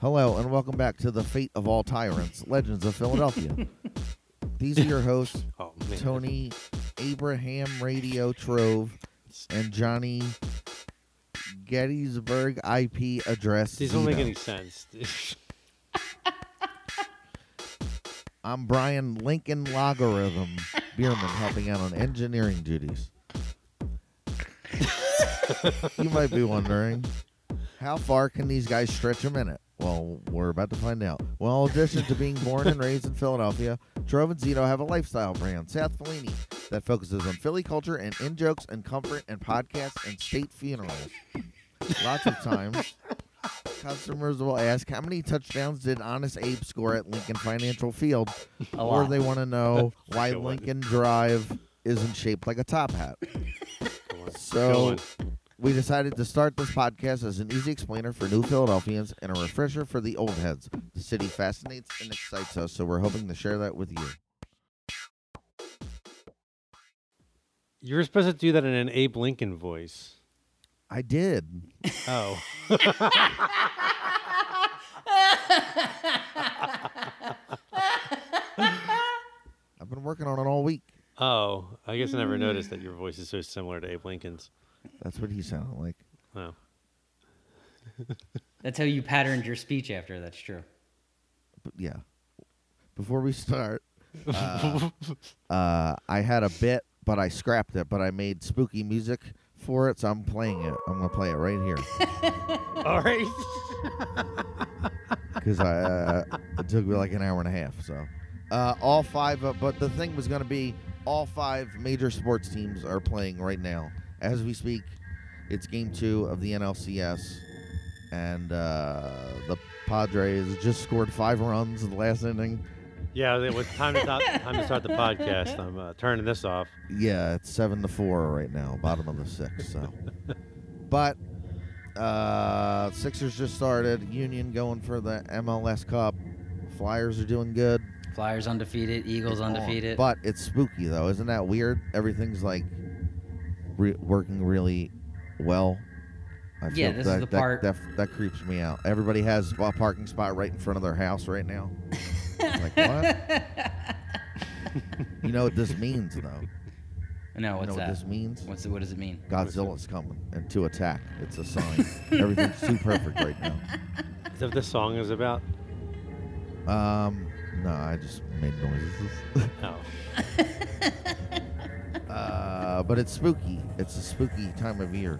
Hello, and welcome back to the Fate of All Tyrants, Legends of Philadelphia. These are your hosts, Tony Abraham Radio Trove and Johnny Gettysburg IP address. These don't make any sense. I'm Brian Lincoln Logarithm Bierman, helping out on engineering duties. You might be wondering, how far can these guys stretch a minute? Well, we're about to find out. Well, in addition to being born and raised in Philadelphia, Trove and Zito have a lifestyle brand, South Fellini, that focuses on Philly culture and in-jokes and comfort and podcasts and state funerals. Lots of times, customers will ask, how many touchdowns did Honest Abe score at Lincoln Financial Field? Or they want to know why Lincoln Drive isn't shaped like a top hat. So we decided to start this podcast as an easy explainer for new Philadelphians and a refresher for the old heads. The city fascinates and excites us, so we're hoping to share that with you. You were supposed to do that in an Abe Lincoln voice. I did. Oh. I've been working on it all week. Oh, I guess I never noticed that your voice is so similar to Abe Lincoln's. That's what he sounded like. Oh. That's how you patterned your speech after. That's true. But yeah. Before we start, I had a bit, but I scrapped it. But I made spooky music for it, so I'm playing it. I'm going to play it right here. All right. Because it took me like an hour and a half. So all five, but the thing was going to be all five major sports teams are playing right now. As we speak, it's Game 2 of the NLCS, and the Padres just scored 5 runs in the last inning. Yeah, it was time to start the podcast. I'm turning this off. Yeah, it's 7-4 right now, bottom of the 6th. So, but Sixers just started. Union going for the MLS Cup. Flyers are doing good. Flyers undefeated. Eagles undefeated. But it's spooky though, isn't that weird? Everything's like working really well. I feel this is the part that creeps me out. Everybody has a parking spot right in front of their house right now. Like what? You know what this means, though? No, what's you know that? What this means? What does it mean? Godzilla's coming and to attack. It's a sign. Everything's too perfect right now. Is that what the song is about? No, I just made noises. Oh. But it's spooky. It's a spooky time of year.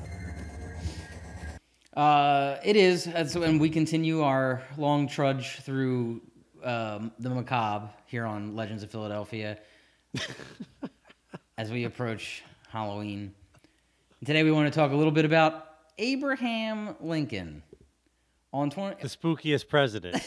It is, and we continue our long trudge through the macabre here on Legends of Philadelphia as we approach Halloween. And today we want to talk a little bit about Abraham Lincoln. The spookiest president.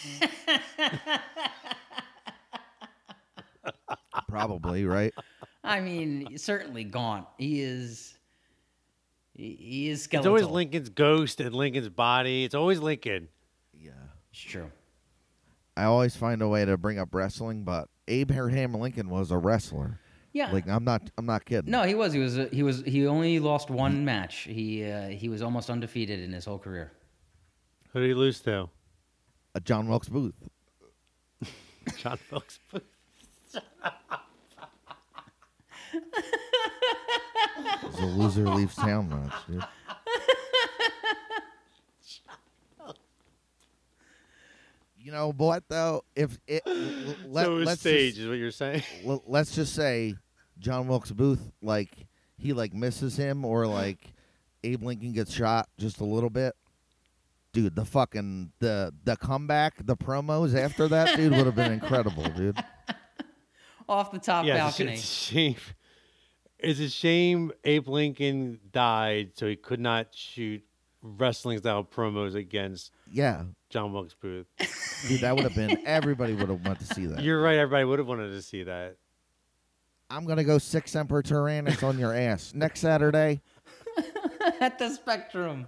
Probably, right? I mean, certainly gaunt. He is skeletal. It's always Lincoln's ghost and Lincoln's body. It's always Lincoln. Yeah. It's true. I always find a way to bring up wrestling, but Abraham Lincoln was a wrestler. Yeah. Like I'm not kidding. No, he was. He only lost one match. He was almost undefeated in his whole career. Who did he lose to? John Wilkes Booth. John Wilkes Booth. It's a loser leaves town match, dude. You know what though? If it let's stage is what you're saying. Let's just say John Wilkes Booth, like he like misses him, or like Abe Lincoln gets shot just a little bit. Dude, the fucking the comeback, the promos after that, dude, would have been incredible, dude. Off the top balcony. It's a shame. It's a shame Abe Lincoln died, so he could not shoot wrestling-style promos against John Wilkes Booth. Dude, that would have been, everybody would have wanted to see that. You're right, everybody would have wanted to see that. I'm going to go 6 Emperor Tyrannus on your ass. Next Saturday. At the Spectrum.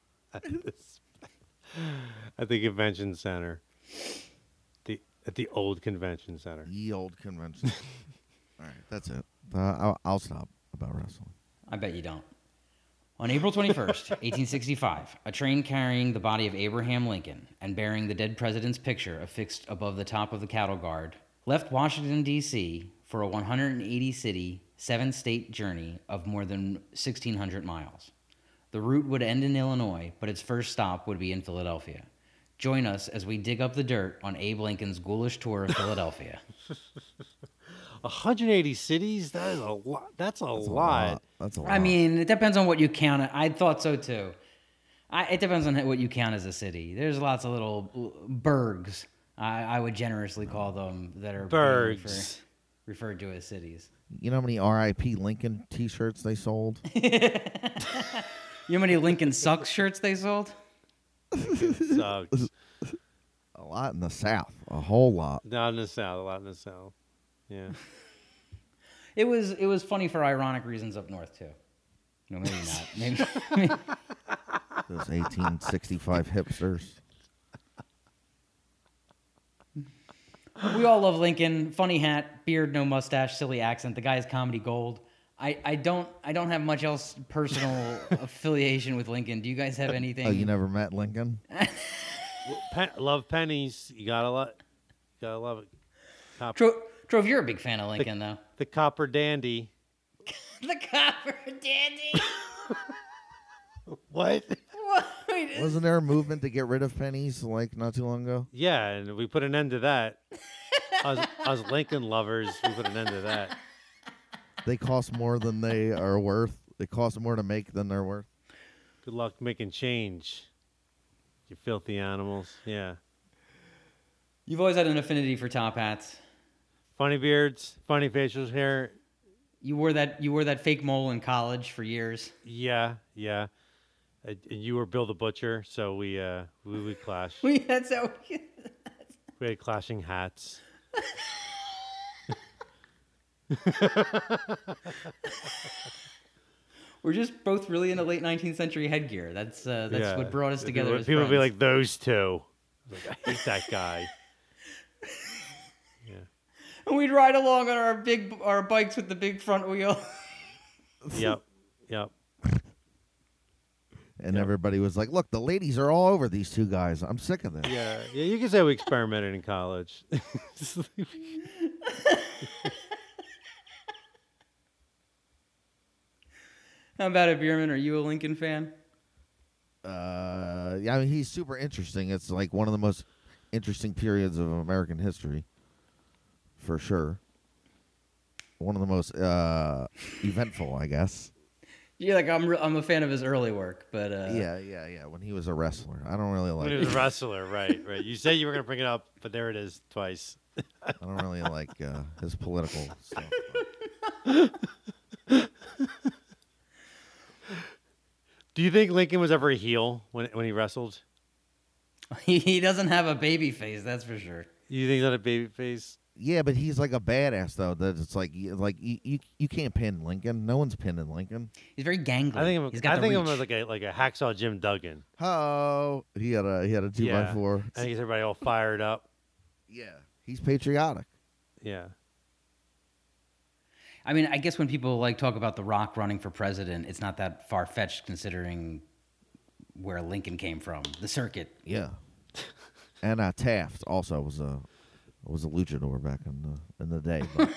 At the convention center. At the old convention center. The old convention. All right, that's it. I'll stop about wrestling. I bet you don't. On April 21st, 1865, a train carrying the body of Abraham Lincoln and bearing the dead president's picture affixed above the top of the cattle guard left Washington, D.C. for a 180-city, 7-state journey of more than 1,600 miles. The route would end in Illinois, but its first stop would be in Philadelphia. Join us as we dig up the dirt on Abe Lincoln's ghoulish tour of Philadelphia. 180 cities? That is a lot. That's a lot. That's a lot. I mean, it depends on what you count. I thought so too. It depends on what you count as a city. There's lots of little burgs, I would generously call them, that are burgs referred to as cities. You know how many R.I.P. Lincoln T-shirts they sold? You know how many Lincoln Sucks shirts they sold? Sucks. A lot in the South. A whole lot. Not in the South. A lot in the South. Yeah. It was funny for ironic reasons up north too. No, maybe not. Maybe. Those 1865 hipsters. We all love Lincoln. Funny hat, beard, no mustache, silly accent. The guy's comedy gold. I don't have much else personal affiliation with Lincoln. Do you guys have anything? Oh, you never met Lincoln? Love pennies. You gotta love it. Trove, you're a big fan of Lincoln, though. The copper dandy. The copper dandy. What? Wasn't there a movement to get rid of pennies like not too long ago? Yeah, and we put an end to that. Us Lincoln lovers, we put an end to that. They cost more than they are worth. They cost more to make than they're worth. Good luck making change, you filthy animals. Yeah. You've always had an affinity for top hats. Funny beards, funny facial hair. You wore that fake mole in college for years. Yeah. And you were Bill the Butcher, so we clashed. That's how We had clashing hats. We're just both really into late 19th century headgear. That's what brought us together. People would be like, those two. I hate that guy. Yeah. And we'd ride along on our bikes with the big front wheel. Yep. And everybody was like, look, the ladies are all over these two guys. I'm sick of this. Yeah. You can say we experimented in college. How about it, Bierman? Are you a Lincoln fan? Yeah, I mean, he's super interesting. It's like one of the most interesting periods of American history, for sure. One of the most eventful, I guess. Yeah, like I'm a fan of his early work, but yeah. When he was a wrestler, I don't really like. When he was a wrestler, right. You said you were going to bring it up, but there it is twice. I don't really like his political stuff. Do you think Lincoln was ever a heel when he wrestled? he doesn't have a baby face, that's for sure. You think he's got a baby face? Yeah, but he's like a badass though. That it's like you can't pin Lincoln. No one's pinning Lincoln. He's very gangly. I think he's got of him as like a hacksaw Jim Duggan. Oh, he had a 2x4. I think he's everybody all fired up. Yeah, he's patriotic. Yeah. I mean, I guess when people like talk about The Rock running for president, it's not that far fetched considering where Lincoln came from, the circuit. Yeah, and Taft also was a luchador back in the day. But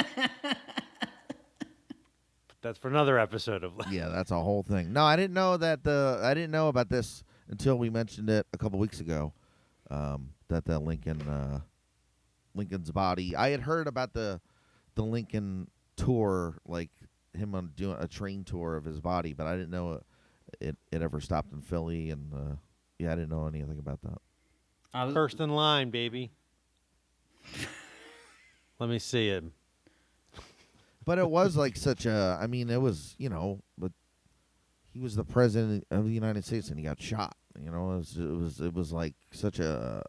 that's for another episode of. Yeah, that's a whole thing. No, I didn't know about this until we mentioned it a couple weeks ago. That the Lincoln's body. I had heard about the Lincoln tour, like him on doing a train tour of his body, but I didn't know it ever stopped in Philly, and I didn't know anything about that. First in line, baby. Let me see him. But it was like such a. I mean, it was but he was the president of the United States and he got shot. It was like such a.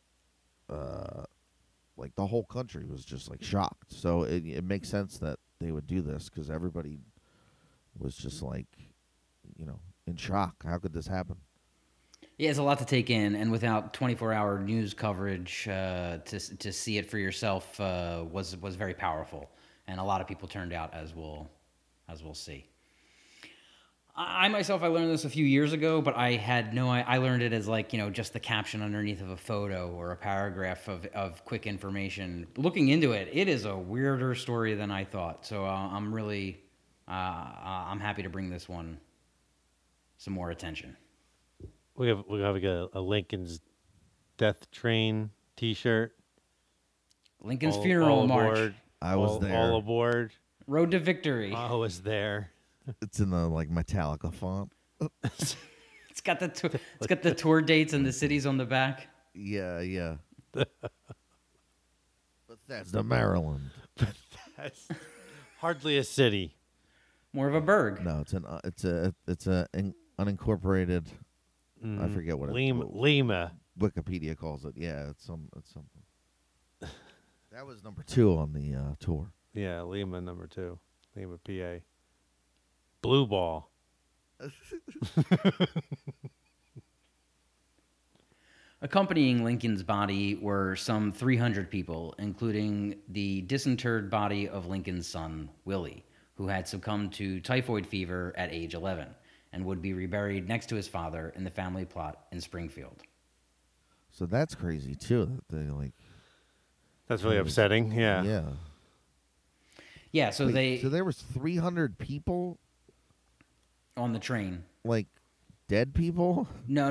Like the whole country was just like shocked. So it makes sense that they would do this because everybody was just like, in shock. How could this happen? Yeah, it's a lot to take in, and without 24-hour news coverage, to see it for yourself was very powerful, and a lot of people turned out, as we'll see. I myself, I learned this a few years ago, but I had I learned it as like, just the caption underneath of a photo or a paragraph of quick information. Looking into it, it is a weirder story than I thought. So I'm really, I'm happy to bring this one some more attention. We have a Lincoln's Death Train T-shirt. Lincoln's Funeral March. Aboard, I was there. All aboard. Road to Victory. I was there. It's in the Metallica font. It's got the tour dates and the cities on the back. Yeah. Bethesda, Maryland. That's hardly a city. More of a burg. No, it's an unincorporated. I forget what Lima. Wikipedia calls it. Yeah, it's something. That was number 2 on the tour. Yeah, Lima number 2. Lima, PA. Blue Ball. Accompanying Lincoln's body were some 300 people, including the disinterred body of Lincoln's son, Willie, who had succumbed to typhoid fever at age 11 and would be reburied next to his father in the family plot in Springfield. So that's crazy too. That they That's really upsetting. Yeah. Yeah. Yeah. So So there was 300 people on the train. Like dead people? No.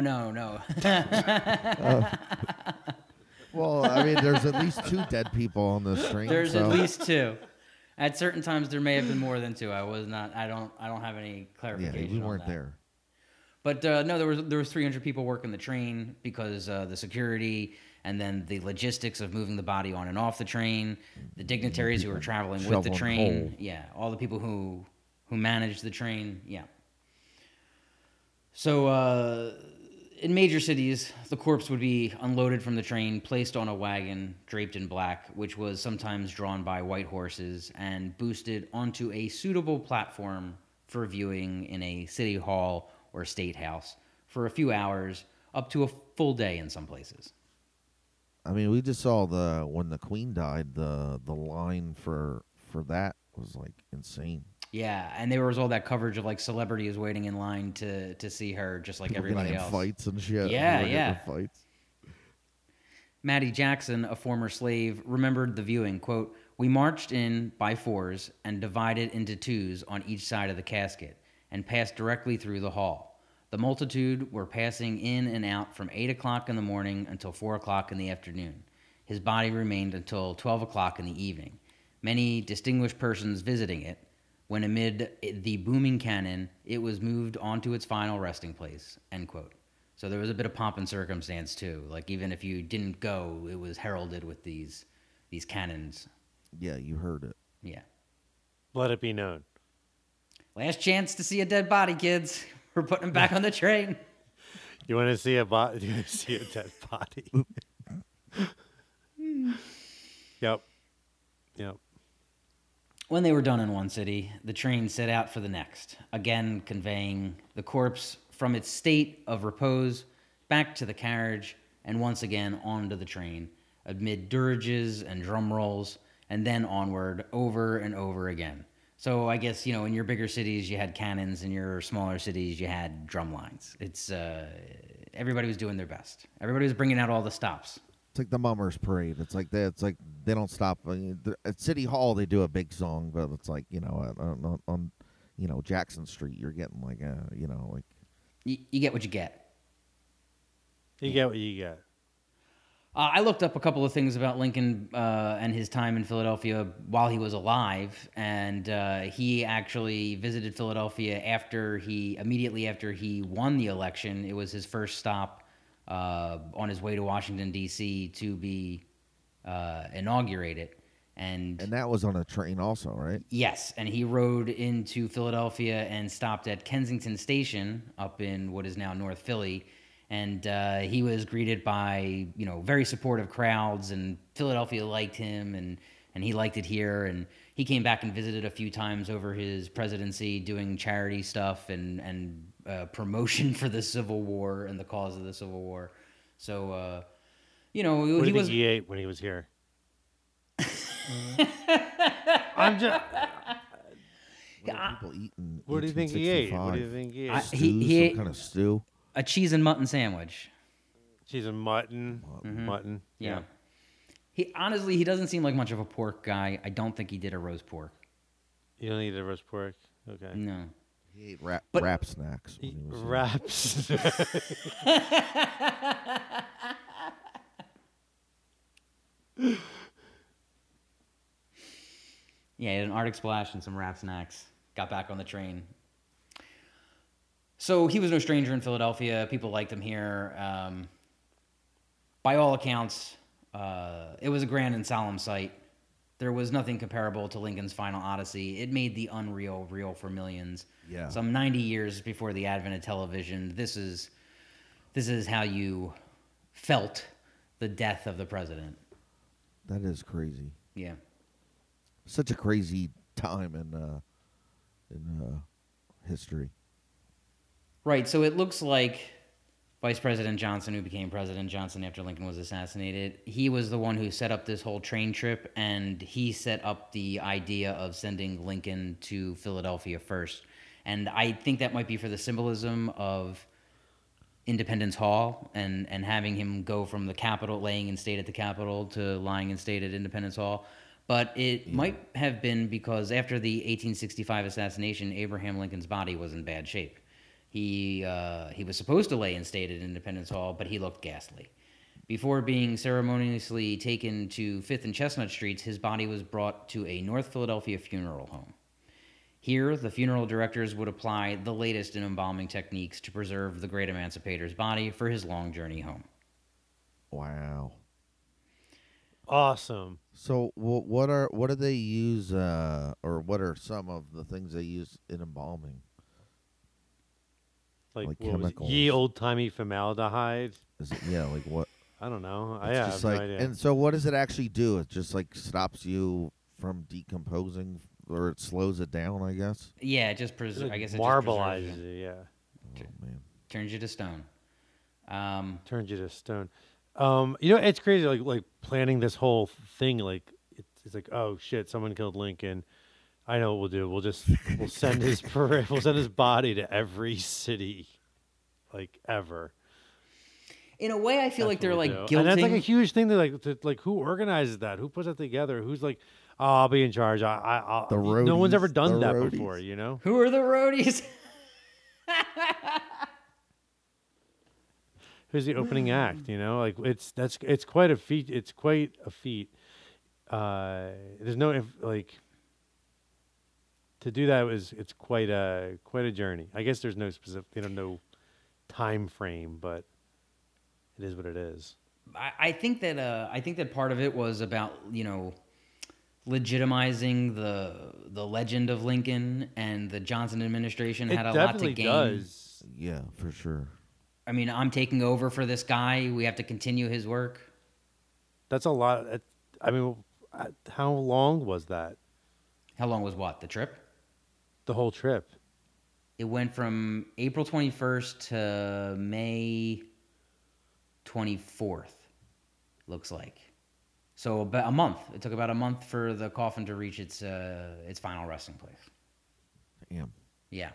Well, I mean, there's at least 2 dead people on this train. There's at least 2. At certain times, there may have been more than 2. I was not. I don't have any clarification. Yeah, we weren't on that. there. But no, there was 300 people working the train because the security and then the logistics of moving the body on and off the train, the dignitaries who were traveling with the train, all the people who managed the train, So in major cities, the corpse would be unloaded from the train, placed on a wagon draped in black, which was sometimes drawn by white horses, and boosted onto a suitable platform for viewing in a city hall or state house for a few hours, up to a full day in some places. I mean, we just saw when the Queen died, the line for that was like insane. Yeah, and there was all that coverage of like celebrities waiting in line to see her, just like People everybody getting in else. Fights and shit. Yeah. Fights. Maddie Jackson, a former slave, remembered the viewing. Quote, "We marched in by 4s and divided into 2s on each side of the casket and passed directly through the hall. The multitude were passing in and out from 8 o'clock in the morning until 4 o'clock in the afternoon. His body remained until 12 o'clock in the evening. Many distinguished persons visiting it, when amid the booming cannon, it was moved onto its final resting place," end quote. So there was a bit of pomp and circumstance too. Like even if you didn't go, it was heralded with these cannons. Yeah, you heard it. Yeah. Let it be known. Last chance to see a dead body, kids. We're putting him back on the train. You want to see a body? You want to see a dead body? Yep. When they were done in one city, the train set out for the next, again conveying the corpse from its state of repose back to the carriage and once again onto the train, amid diriges and drum rolls, and then onward over and over again. So I guess, in your bigger cities, you had cannons. In your smaller cities, you had drum lines. It's everybody was doing their best. Everybody was bringing out all the stops. It's like the Mummers Parade. It's like they don't stop. At City Hall, they do a big song, but it's like on Jackson Street, you're getting like you get what you get. You get what you get. I looked up a couple of things about Lincoln and his time in Philadelphia while he was alive, and he actually visited Philadelphia immediately after he won the election. It was his first stop on his way to Washington, D.C. to be inaugurated. And that was on a train also, right? Yes, and he rode into Philadelphia and stopped at Kensington Station up in what is now North Philly. And he was greeted by, very supportive crowds, and Philadelphia liked him, and he liked it here. And he came back and visited a few times over his presidency, doing charity stuff and promotion for the Civil War and the cause of the Civil War. So, What do you think he ate when he was here? People eating. What do you think he ate? What do you think he ate? He ate some kind of stew. a cheese and mutton sandwich. Cheese and mutton. Mm-hmm. Mutton. Yeah. He honestly, he doesn't seem like much of a pork guy. I don't think he did a roast pork. You don't eat a roast pork? Okay. No. He ate wrap snacks. When he was Wraps. Yeah, he had an Arctic Splash and some wrap snacks. Got back on the train. So he was no stranger in Philadelphia. People liked him here. By all accounts, it was a grand and solemn sight. There was nothing comparable to Lincoln's final Odyssey. It made the unreal real for millions. Yeah. Some 90 years before the advent of television, this is how you felt the death of the president. That is crazy. Yeah. Such a crazy time in history. Right. So it looks like Vice President Johnson, who became President Johnson after Lincoln was assassinated, he was the one who set up this whole train trip, and he set up the idea of sending Lincoln to Philadelphia first. And I think that might be for the symbolism of Independence Hall and having him go from the Capitol, laying in state at the Capitol, to lying in state at Independence Hall. But it might have been because after the 1865 assassination, Abraham Lincoln's body was in bad shape. He was supposed to lay in state at Independence Hall, but he looked ghastly. Before being ceremoniously taken to 5th and Chestnut Streets, his body was brought to a North Philadelphia funeral home. Here, the funeral directors would apply the latest in embalming techniques to preserve the great emancipator's body for his long journey home. Wow. Awesome. So what do they use, or what are some of the things they use in embalming? Like chemicals. Ye old timey formaldehyde. Is it, like what? I don't know. It's I have just no like, idea. and so what does it actually do? It just like stops you from decomposing, or it slows it down, I guess. Yeah, it just I guess it marbleizes just preserves it. Yeah. Oh man. turns you to stone. Turns you to stone. It's crazy. Like planning this whole thing. Like it's like, oh shit, someone killed Lincoln. I know what we'll do. We'll send his we'll send his body to every city, like ever. In a way, I feel like they're like guilting. And that's like a huge thing. To like who organizes that? Who puts that together? Who's like, oh, I'll be in charge. I'll. The roadies, no one's ever done that roadies. before. You know. Who are the roadies? Who's the opening act? You know, like it's quite a feat. It's quite a feat. There's no to do that it's quite a journey. I guess there's no specific, no time frame, but it is what it is. I think that part of it was about legitimizing the legend of Lincoln, and the Johnson administration had a lot to gain. Does. Yeah, for sure. I mean, I'm taking over for this guy. We have to continue his work. That's a lot. I mean, how long was that? How long was what? The trip? The whole trip. It went from April 21st to May 24th, looks like. So about a month. It took about a month for the coffin to reach its final resting place. Damn. Yeah.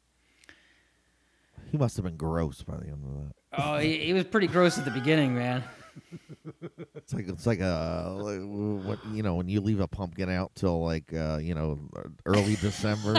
He must have been gross by the end of that. Oh, he was pretty gross at the beginning, man. It's like what when you leave a pumpkin out till like early December.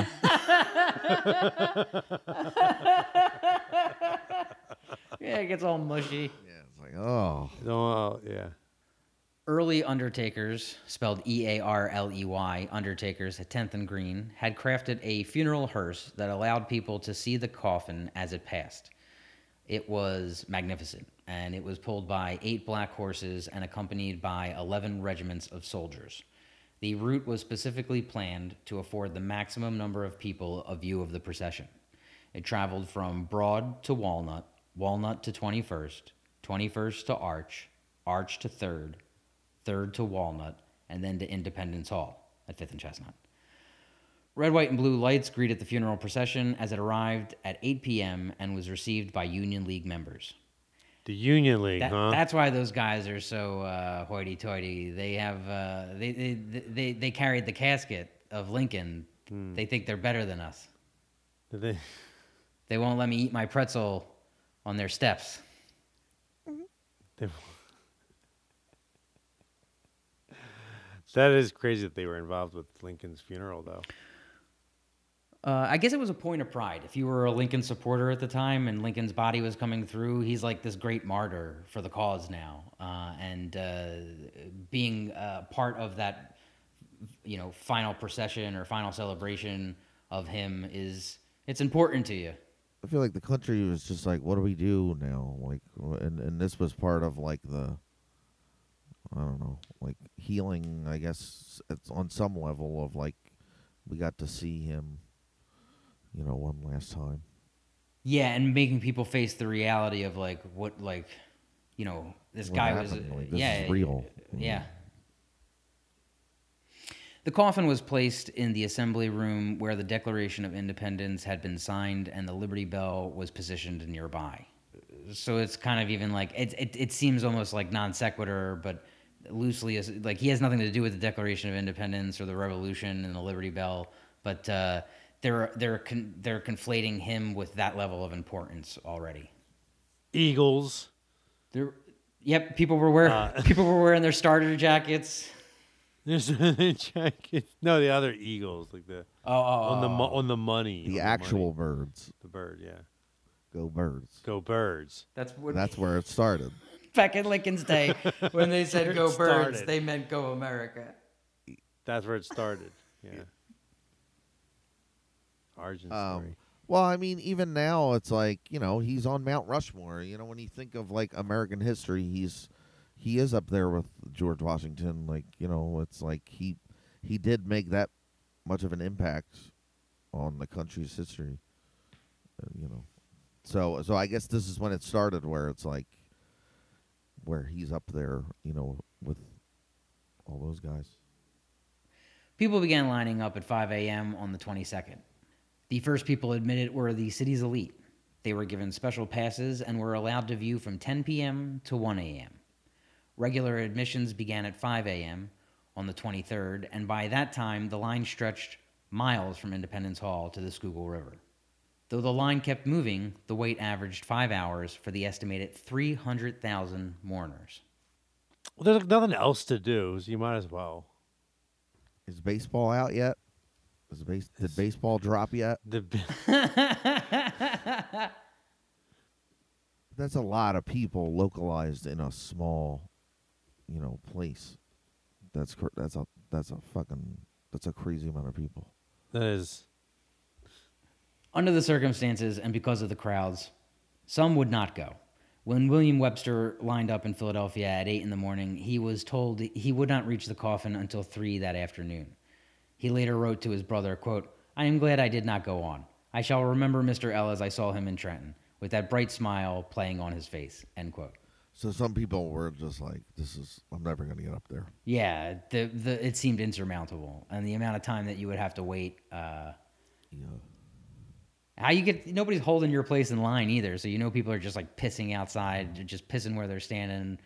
Yeah, it gets all mushy. Yeah, it's like Yeah. Early undertakers, spelled Earley, undertakers at 10th and Green, had crafted a funeral hearse that allowed people to see the coffin as it passed. It was magnificent, and it was pulled by 8 black horses and accompanied by 11 regiments of soldiers. The route was specifically planned to afford the maximum number of people a view of the procession. It traveled from Broad to Walnut, Walnut to 21st, 21st to Arch, Arch to 3rd, 3rd to Walnut, and then to Independence Hall at 5th and Chestnut. Red, white, and blue lights greeted the funeral procession as it arrived at 8 p.m. and was received by Union League members. The Union League, huh? That's why those guys are so hoity-toity. They have they carried the casket of Lincoln They think they're better than us. Did they? They won't let me eat my pretzel on their steps. they that is crazy that they were involved with Lincoln's funeral, though. I guess it was a point of pride. If you were a Lincoln supporter at the time and Lincoln's body was coming through, he's like this great martyr for the cause now. Being part of that, final procession or final celebration of him it's important to you. I feel like the country was just like, what do we do now? Like, and this was part of like I don't know, like healing. I guess it's on some level of like we got to see him, one last time. Yeah, and making people face the reality of like what, like, this What guy happened? was. Like, this is real. Yeah. The coffin was placed in the assembly room where the Declaration of Independence had been signed, and the Liberty Bell was positioned nearby. So it's kind of even like it seems almost like non sequitur, but loosely like he has nothing to do with the Declaration of Independence or the Revolution and the Liberty Bell, but they're conflating him with that level of importance already. Eagles. Yep, people were wearing their starter jackets. There's a jacket. No, the other eagles, like the on the money. The actual birds. The bird, yeah. Go birds. Go birds. That's where it started. Back in Lincoln's day, when they said "Go birds," started. they meant "Go America." That's where it started. Yeah. Origin story. Well, I mean, even now, it's like, he's on Mount Rushmore. When you think of like American history, he is up there with George Washington. Like, it's like he did make that much of an impact on the country's history. So I guess this is when it started, where it's like, where he's up there, with all those guys. People began lining up at 5 a.m. on the 22nd. The first people admitted were the city's elite. They were given special passes and were allowed to view from 10 p.m. to 1 a.m. Regular admissions began at 5 a.m. on the 23rd, and by that time, the line stretched miles from Independence Hall to the Schuylkill River. Though the line kept moving, the wait averaged 5 hours for the estimated 300,000 mourners. Well, there's nothing else to do, so you might as well. Is baseball out yet? Did baseball drop yet? That's a lot of people localized in a small, place. That's a crazy amount of people. That is. Under the circumstances and because of the crowds, some would not go. When William Webster lined up in Philadelphia at 8 in the morning, he was told he would not reach the coffin until 3 that afternoon. He later wrote to his brother, quote, "I am glad I did not go on. I shall remember Mr. L as I saw him in Trenton, with that bright smile playing on his face," end quote. So some people were just like, I'm never going to get up there. Yeah, it seemed insurmountable. And the amount of time that you would have to wait. Nobody's holding your place in line either. So people are just like pissing outside, just pissing where they're standing.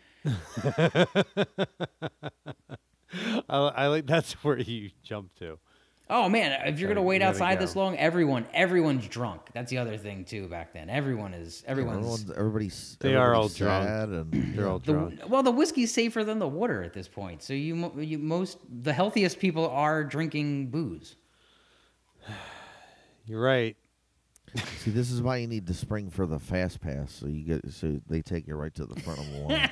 I like that's where you jump to. Oh man, if you're gonna wait outside this long, everyone's drunk. That's the other thing too. Back then, everybody's. They are all sad drunk. And They're all drunk. Well, the whiskey's safer than the water at this point. So the healthiest people are drinking booze. You're right. See, this is why you need to spring for the fast pass, so they take you right to the front of the line.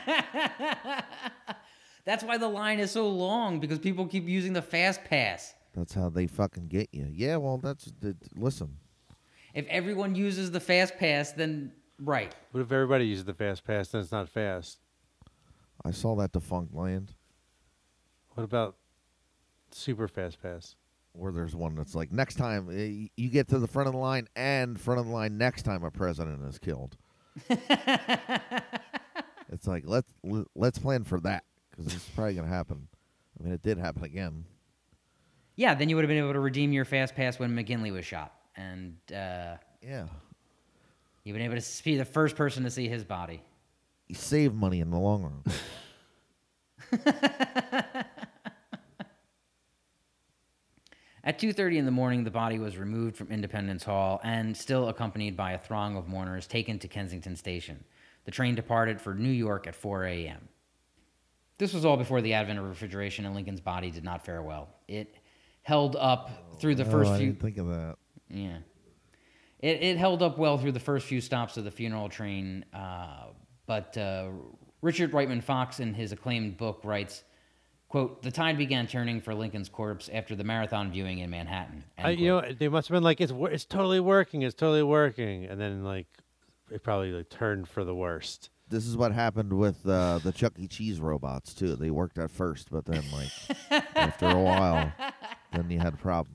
That's why the line is so long, because people keep using the fast pass. That's how they fucking get you. Yeah, well, listen. If everyone uses the fast pass, then right. What if everybody uses the fast pass? Then it's not fast. I saw that defunct land. What about super fast pass? Where there's one that's like, next time you get to the front of the line and front of the line next time a president is killed. It's like, let's plan for that, because it's probably going to happen. I mean, it did happen again. Yeah, then you would have been able to redeem your fast pass when McKinley was shot. And yeah, you've been able to be the first person to see his body. You save money in the long run. At 2:30 in the morning, the body was removed from Independence Hall and, still accompanied by a throng of mourners, taken to Kensington Station. The train departed for New York at 4 a.m. This was all before the advent of refrigeration, and Lincoln's body did not fare well. It held up through the first I few... didn't think of that. Yeah. It held up well through the first few stops of the funeral train, but Richard Reitman Fox, in his acclaimed book, writes, quote, "The tide began turning for Lincoln's corpse after the marathon viewing in Manhattan." They must have been like, it's totally working, it's totally working. And then, like, it probably like turned for the worst. This is what happened with the Chuck E. Cheese robots, too. They worked at first, but then, like, after a while, then you had problems.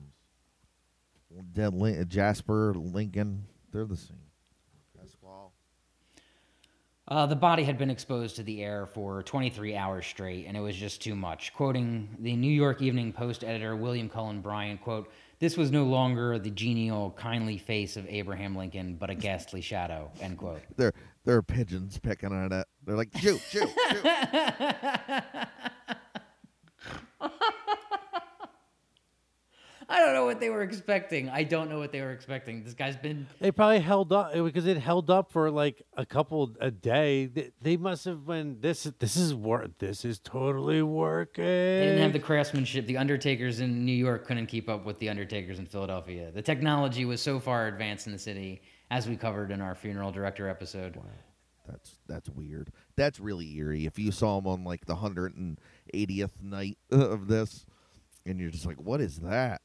Jasper, Lincoln, they're the same. Pasquale. The body had been exposed to the air for 23 hours straight, and it was just too much. Quoting the New York Evening Post editor William Cullen Bryant, quote, "This was no longer the genial, kindly face of Abraham Lincoln, but a ghastly shadow," end quote. There are pigeons picking at it. They're like, shoot, shoot, shoot. I don't know what they were expecting. I don't know what they were expecting. This guy's been... They probably held up because it held up for like a day. They must have been this is totally working. They didn't have the craftsmanship. The undertakers in New York couldn't keep up with the undertakers in Philadelphia. The technology was so far advanced in the city, as we covered in our funeral director episode. Wow. That's weird. That's really eerie. If you saw him on like the 180th night of this, and you're just like, what is that?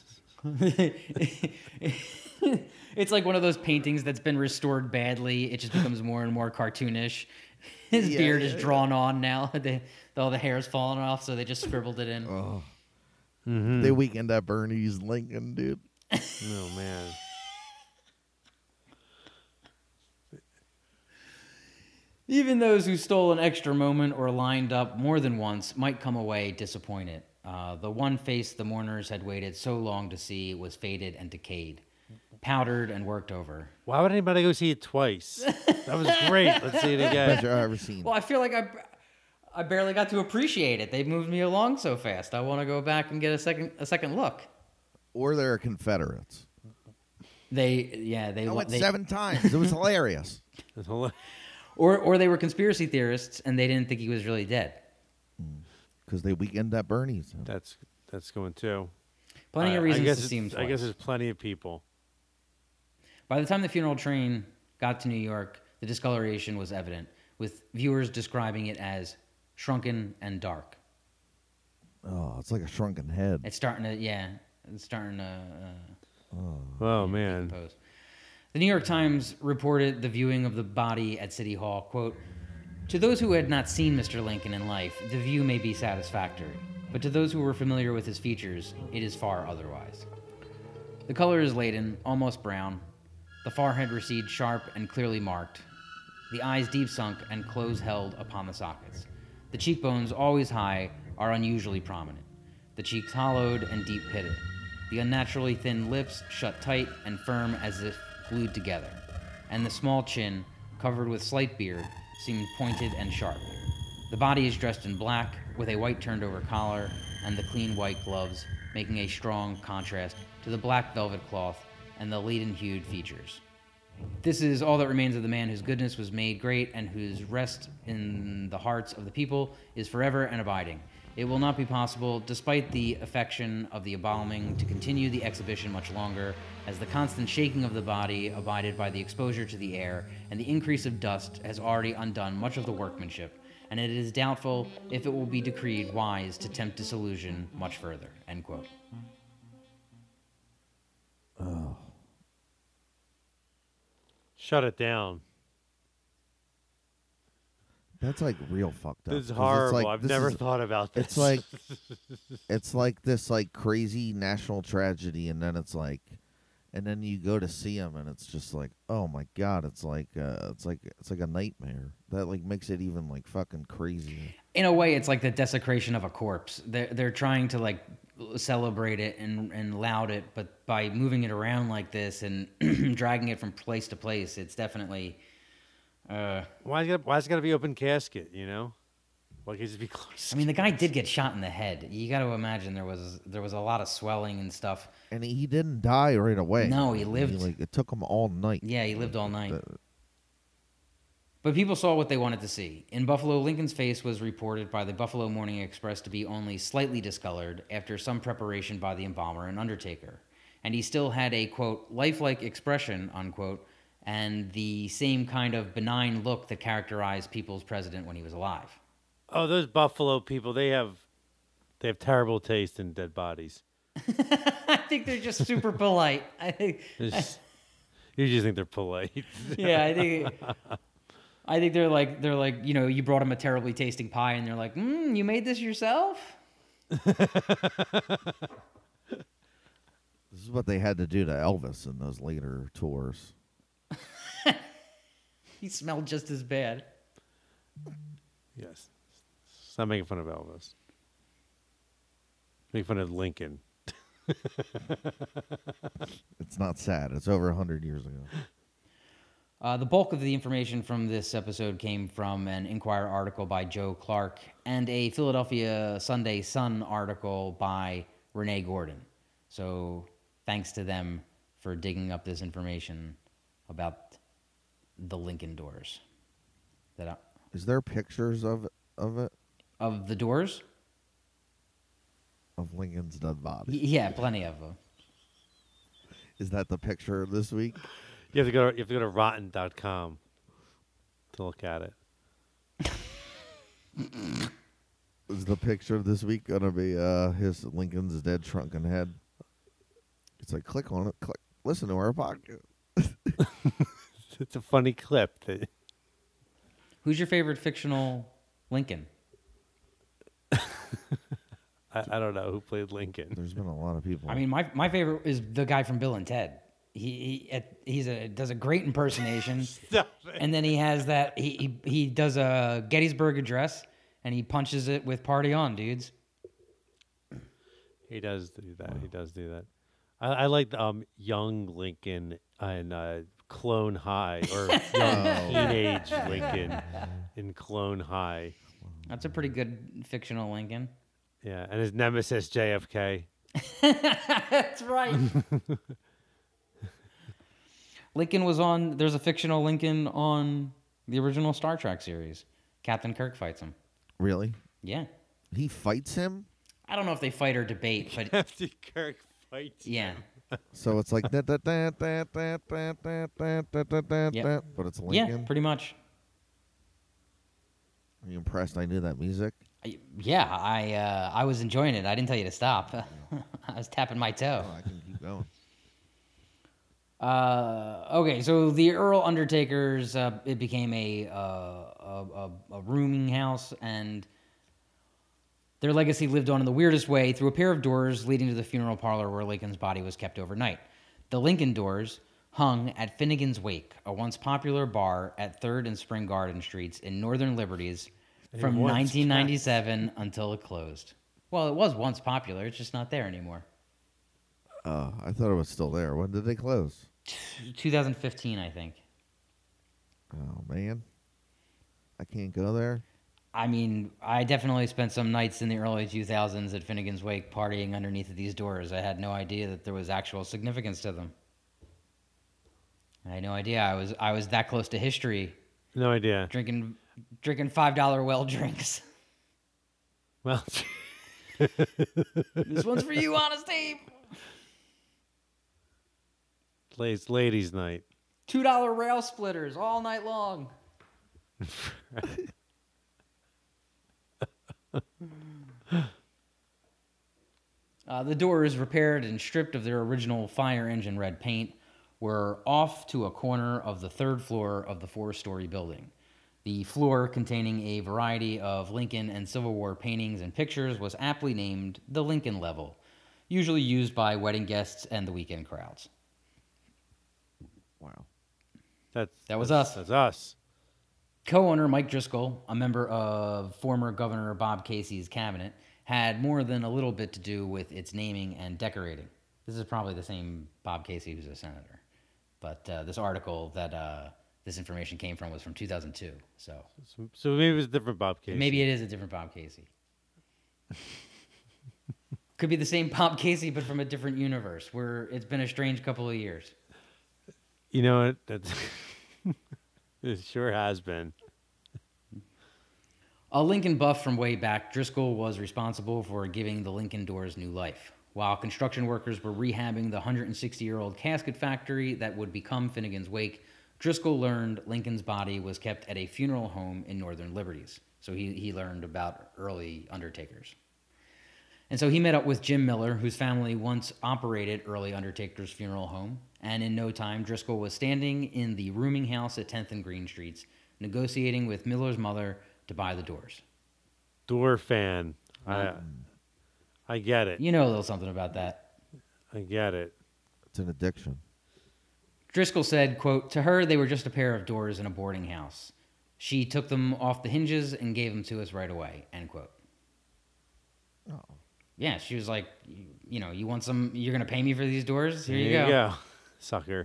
It's like one of those paintings that's been restored badly. It just becomes more and more cartoonish. His beard is drawn on now. All the hair's fallen off, so they just scribbled it in. Oh. Mm-hmm. The Weekend at Bernie's Lincoln, dude. Oh, man. Even those who stole an extra moment or lined up more than once might come away disappointed. The one face the mourners had waited so long to see was faded and decayed, powdered and worked over. Why would anybody go see it twice? That was great. Let's see it again. Best I've ever seen. Well, I feel like I barely got to appreciate it. They moved me along so fast. I want to go back and get a second look. Or they're Confederates. They went 7 times. It was hilarious. Or they were conspiracy theorists and they didn't think he was really dead. Because they Weekend at Bernie's. That's going too. Plenty of reasons to see him I twice. guess there's plenty of people. By the time the funeral train got to New York, the discoloration was evident, with viewers describing it as shrunken and dark. Oh, it's like a shrunken head. It's starting to Oh, man. decompose. The New York Times reported the viewing of the body at City Hall, quote, "To those who had not seen Mr. Lincoln in life, the view may be satisfactory, but to those who were familiar with his features, it is far otherwise. The color is leaden, almost brown. The forehead recedes sharp and clearly marked. The eyes deep sunk and close held upon the sockets. The cheekbones, always high, are unusually prominent. The cheeks hollowed and deep pitted. The unnaturally thin lips shut tight and firm as if glued together. And the small chin, covered with slight beard, seemed pointed and sharp. The body is dressed in black, with a white turned-over collar and the clean white gloves, making a strong contrast to the black velvet cloth and the leaden-hued features. This is all that remains of the man whose goodness was made great and whose rest in the hearts of the people is forever and abiding. It will not be possible, despite the affection of the embalming, to continue the exhibition much longer, as the constant shaking of the body, abided by the exposure to the air, and the increase of dust has already undone much of the workmanship, and it is doubtful if it will be decreed wise to tempt disillusion much further." End quote. Oh. Shut it down. That's like real fucked up. This is 'Cause horrible. It's like, I've never thought about this. It's like this like crazy national tragedy, and then it's like, and then you go to see him, and it's just like, oh my god, it's like a nightmare. That like makes it even like fucking crazy. In a way, it's like the desecration of a corpse. They're trying to like celebrate it and laud it, but by moving it around like this and dragging it from place to place, it's definitely. Why's it got to be open casket? You know. Like he'd just be close. I mean, the guy did get shot in the head. You got to imagine there was a lot of swelling and stuff. And he didn't die right away. No, he lived. It took him all night. Yeah, he lived all night. But people saw what they wanted to see. In Buffalo, Lincoln's face was reported by the Buffalo Morning Express to be only slightly discolored after some preparation by the embalmer and undertaker. And he still had a, quote, lifelike expression, unquote, and the same kind of benign look that characterized people's president when he was alive. Oh, those Buffalo people, they have terrible taste in dead bodies. I think they're just super polite. I think. You just think they're polite. Yeah, I think they're like, you know, you brought them a terribly tasting pie, and they're like, you made this yourself? This is what they had to do to Elvis in those later tours. He smelled just as bad. Yes. Stop making fun of Elvis. Make fun of Lincoln. It's not sad. It's over 100 years ago. The bulk of the information from this episode came from an Inquirer article by Joe Clark and a Philadelphia Sunday Sun article by Renee Gordon. So thanks to them for digging up this information about the Lincoln doors. Is there pictures of it? Of the doors? Of Lincoln's dead body. Yeah, plenty of them. Is that the picture this week? You have to go to rotten.com to look at it. Is the picture of this week gonna be his Lincoln's dead shrunken head? It's like click on it, click, listen to our podcast. It's a funny clip. Who's your favorite fictional Lincoln? I don't know who played Lincoln. There's been a lot of people. I mean, my favorite is the guy from Bill and Ted. He does a great impersonation, and then he has that he does a Gettysburg Address, and he punches it with "Party on, dudes." He does do that. He does do that. I like young Lincoln and Clone High, or young teenage Lincoln in Clone High. That's a pretty good fictional Lincoln. Yeah, and his nemesis JFK. That's right. Lincoln was on. There's a fictional Lincoln on the original Star Trek series. Captain Kirk fights him. Really? Yeah. He fights him? I don't know if they fight or debate, but Captain Kirk fights. yeah. So it's like that, but it's Lincoln. Yeah, pretty much. Are you impressed I knew that music? Yeah, I was enjoying it. I didn't tell you to stop. I was tapping my toe. Oh, I can keep going. Okay, so the Earl Undertakers, it became a rooming house, and their legacy lived on in the weirdest way through a pair of doors leading to the funeral parlor where Lincoln's body was kept overnight. The Lincoln doors hung at Finnegan's Wake, a once popular bar at 3rd and Spring Garden Streets in Northern Liberties from 1997 until it closed. Well, it was once popular. It's just not there anymore. I thought it was still there. When did they close? 2015, I think. Oh, man. I can't go there. I mean, I definitely spent some nights in the early 2000s at Finnegan's Wake partying underneath these doors. I had no idea that there was actual significance to them. I had no idea I was that close to history. No idea. Drinking $5 well drinks. Well, This one's for you, Honest Abe. ladies' night. $2 rail splitters all night long. The doors, repaired and stripped of their original fire engine red paint, were off to a corner of the 3rd floor of the 4-story building. The floor, containing a variety of Lincoln and Civil War paintings and pictures, was aptly named the Lincoln Level, usually used by wedding guests and the weekend crowds. Wow. That was us. That's us. Co-owner Mike Driscoll, a member of former Governor Bob Casey's cabinet, had more than a little bit to do with its naming and decorating. This is probably the same Bob Casey who's a senator. But this article that this information came from was from 2002. So maybe it was a different Bob Casey. maybe it is a different Bob Casey. Could be the same Bob Casey, but from a different universe where it's been a strange couple of years. You know what? That's it sure has been. A Lincoln buff from way back, Driscoll was responsible for giving the Lincoln doors new life. While construction workers were rehabbing the 160-year-old casket factory that would become Finnegan's Wake, Driscoll learned Lincoln's body was kept at a funeral home in Northern Liberties. So he learned about early undertakers. And so he met up with Jim Miller, whose family once operated Early Undertaker's funeral home. And in no time, Driscoll was standing in the rooming house at 10th and Green Streets, negotiating with Miller's mother to buy the doors. Door fan. I get it. You know a little something about that. I get it. It's an addiction. Driscoll said, quote, "To her, they were just a pair of doors in a boarding house. She took them off the hinges and gave them to us right away," end quote. Oh. Yeah, she was like, you want some, you're going to pay me for these doors? Here you go. Sucker.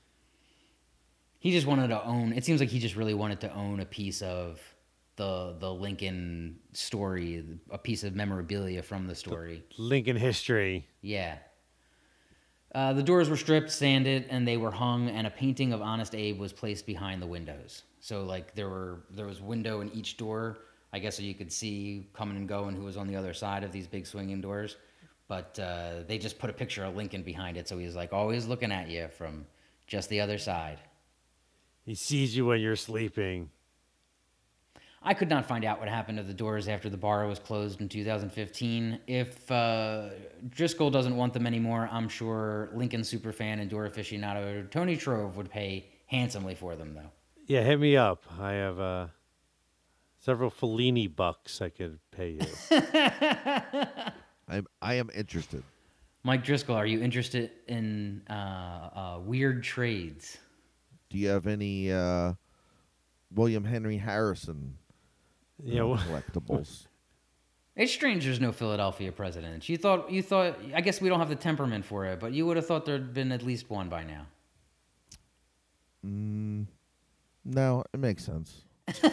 He just wanted to own, it seems like he just really wanted to own a piece of the Lincoln story, a piece of memorabilia from the story. Lincoln history. Yeah. The doors were stripped, sanded, and they were hung, and a painting of Honest Abe was placed behind the windows. So, like, there was window in each door, I guess, so you could see coming and going who was on the other side of these big swinging doors. But they just put a picture of Lincoln behind it, so he's, like, always looking at you from just the other side. He sees you when you're sleeping. I could not find out what happened to the doors after the bar was closed in 2015. If Driscoll doesn't want them anymore, I'm sure Lincoln superfan and door aficionado Tony Trove would pay handsomely for them, though. Yeah, hit me up. I have several Fellini bucks I could pay you. I am interested. Mike Driscoll, are you interested in weird trades? Do you have any William Henry Harrison collectibles? It's strange there's no Philadelphia presidents. You thought, I guess we don't have the temperament for it, but you would have thought there'd been at least one by now. No, it makes sense.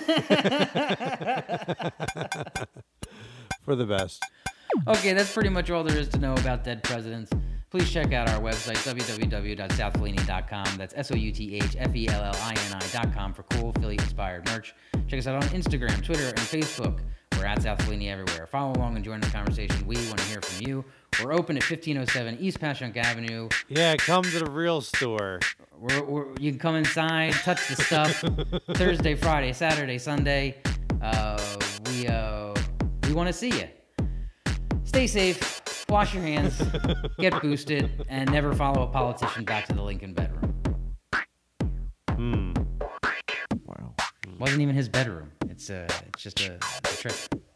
For the best. Okay, that's pretty much all there is to know about dead presidents. Please check out our website, www.southfellini.com. That's SOUTHFELLINI.com for cool Philly-inspired merch. Check us out on Instagram, Twitter, and Facebook. We're at South Fellini everywhere. Follow along and join the conversation. We want to hear from you. We're open at 1507 East Passyunk Avenue. Yeah, come to the real store. You can come inside, touch the stuff. Thursday, Friday, Saturday, Sunday. We want to see you. Stay safe. Wash your hands, get boosted, and never follow a politician back to the Lincoln bedroom. Wow. Wasn't even his bedroom. It's just a trick.